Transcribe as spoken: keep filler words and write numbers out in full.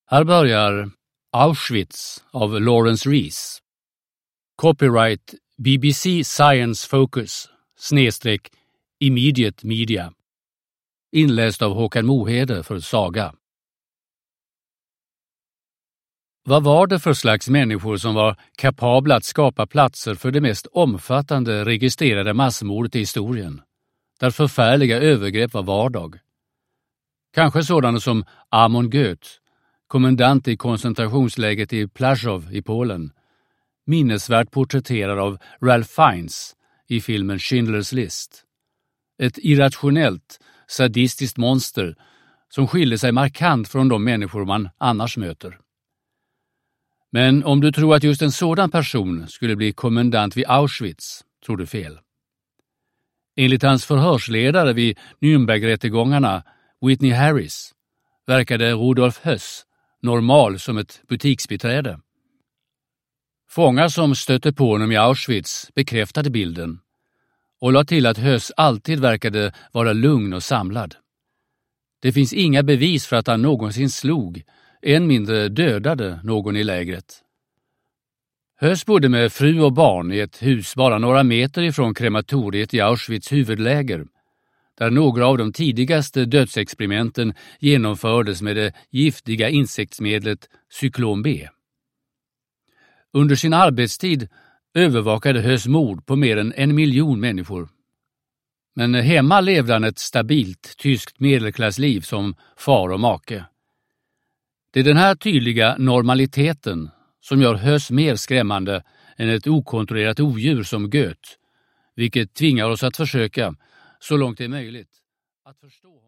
Här börjar Auschwitz av Lawrence Rees. Copyright B B C Science Focus snedstreck Immediate Media. Inläst av Håkan Mohede för Saga. Vad var det för slags människor som var kapabla att skapa platser för det mest omfattande registrerade massmordet i historien, där förfärliga övergrepp var vardag? Kanske sådana som Amon Goeth, kommendant i koncentrationsläget i Plaszow i Polen, minnesvärt porträtterad av Ralph Fiennes i filmen Schindler's List. Ett irrationellt, sadistiskt monster som skiljer sig markant från de människor man annars möter. Men om du tror att just en sådan person skulle bli kommendant vid Auschwitz, tror du fel. Enligt hans förhörsledare vid Nürnbergrättegångarna, Whitney Harris, verkade Rudolf Höss normal som ett butiksbiträde. Fångar som stötte på honom i Auschwitz bekräftade bilden och la till att Höss alltid verkade vara lugn och samlad. Det finns inga bevis för att han någonsin slog, än mindre dödade någon i lägret. Höss bodde med fru och barn i ett hus bara några meter ifrån krematoriet i Auschwitz huvudläger, där några av de tidigaste dödsexperimenten genomfördes med det giftiga insektsmedlet cyklon B. Under sin arbetstid övervakade Höss mord på mer än en miljon människor. Men hemma levde han ett stabilt tyskt medelklassliv som far och make. Det är den här tydliga normaliteten som gör Höss mer skrämmande än ett okontrollerat odjur som Goeth, vilket tvingar oss att försöka, så långt det är möjligt, att förstå